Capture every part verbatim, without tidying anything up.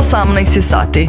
osamnaest sati.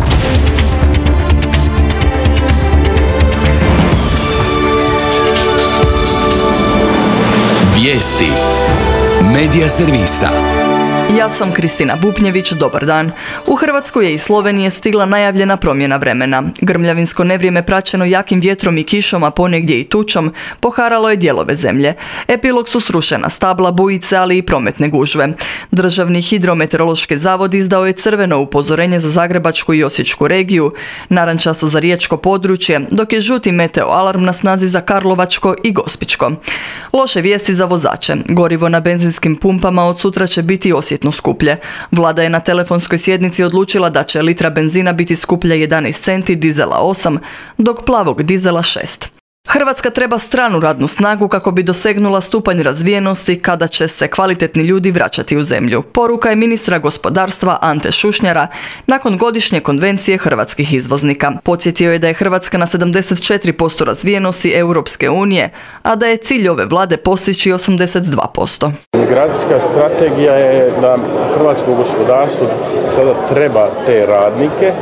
Vijesti Medija servisa. Ja sam Kristina Bupnjević, dobar dan. U Hrvatsku je iz Slovenije stigla najavljena promjena vremena. Grmljavinsko nevrijeme praćeno jakim vjetrom i kišom, a ponegdje i tučom, poharalo je dijelove zemlje. Epilog su srušena stabla, bujice, ali i prometne gužve. Državni hidrometeorološki zavod izdao je crveno upozorenje za Zagrebačku i Osječku regiju, narančasto za riječko područje, dok je žuti meteo alarm na snazi za Karlovačko i Gospićko. Loše vijesti za vozače. Gorivo na benzinskim pumpama od sutra će biti osjetno skuplje. Vlada je na telefonskoj sjednici odlučila da će litra benzina biti skuplja jedanaest centi, dizela osam, dok plavog dizela šest. Hrvatska treba stranu radnu snagu kako bi dosegnula stupanj razvijenosti kada će se kvalitetni ljudi vraćati u zemlju. Poruka je ministra gospodarstva Ante Šušnjara nakon godišnje konvencije hrvatskih izvoznika. Podsjetio je da je Hrvatska na sedamdeset četiri posto razvijenosti Europske unije, a da je cilj ove vlade postići osamdeset dva posto. Migracijska strategija je da hrvatsko gospodarstvo sada treba te radnike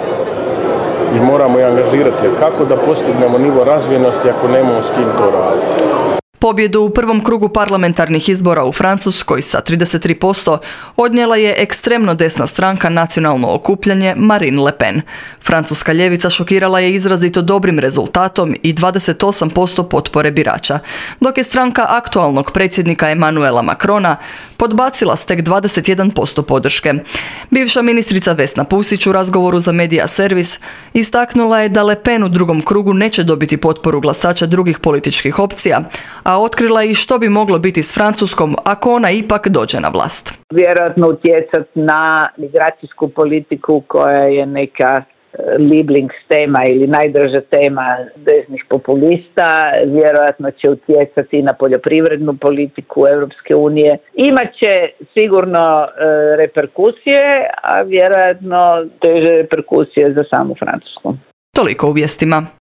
i moramo ih angažirati. Jer kako da postignemo nivo razvijenosti ako nemamo s kim to raditi? Pobjedu u prvom krugu parlamentarnih izbora u Francuskoj sa trideset tri posto odnijela je ekstremno desna stranka Nacionalno okupljanje Marine Le Pen. Francuska ljevica šokirala je izrazito dobrim rezultatom i dvadeset osam posto potpore birača, dok je stranka aktualnog predsjednika Emmanuela Macrona podbacila s tek dvadeset jedan posto podrške. Bivša ministrica Vesna Pusić u razgovoru za Medija servis istaknula je da Le Pen u drugom krugu neće dobiti potporu glasača drugih političkih opcija, a otkrila i što bi moglo biti s Francuskom ako ona ipak dođe na vlast. Vjerojatno utjecati na migracijsku politiku koja je neka Lieblingstema ili najdraža tema desnih populista, vjerojatno će utjecati na poljoprivrednu politiku Europske unije. Imaće sigurno e, reperkusije, a vjerojatno teže reperkusije za samu Francusku. Toliko u vijestima.